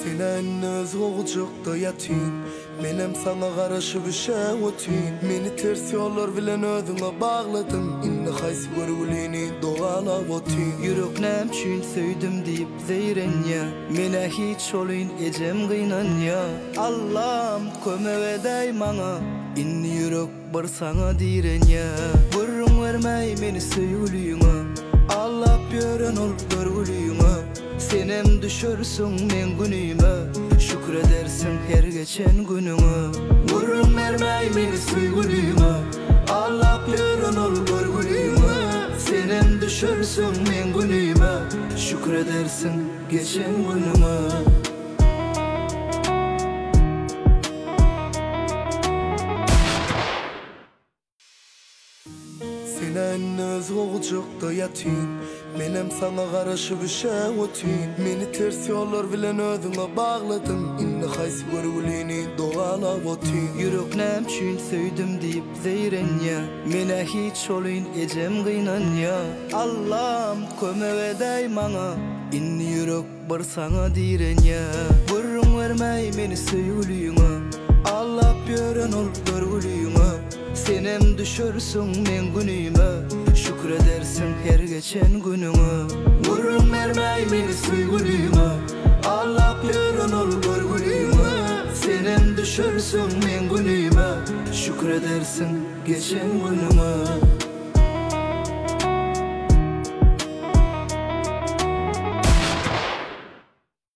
Senen öz oğucukta yatin, menem sana karışıp şevatin. Meni ters yollar bilen özüne bağladın, inni haysi görgülini doğala votin. Yüreknem çün söydüm deyip zeyren ya, mene hiç olun ecem gıynan ya. Allah'ım köme eday mana, inni yürek bar sana diren ya. Vurun vermey meni söylüyüne, Allah björen ol görgülüyüne. Senem düşürsün men günüme, şükredersin her geçen günüme. Vurun vermey meni söylüyüne, Allah björen ol görgülüyüne. Senem düşürsün men günüme, şükredersin geçen günüme. Senen öz oğucukta yatin, menem sana karışıp şevatin. Meni ters yollar bilen özüne bağladın, inni haysi görgülini doğala votin. Yüreknem çün söydüm deyip zeyren ya, mene hiç olun ecem gıynan ya. Allah'ım köme eday mana, inni yürek bar sana diren ya. Vurun vermey meni söylüyüne, Allah björen ol görgülüyüne. Senem düşürsün men günüme, şükredersin her geçen günüme. Vurun vermey meni söylüyüne, Allah björen ol görgülüyüne. Senem düşürsün men günüme, şükredersin geçen günüme.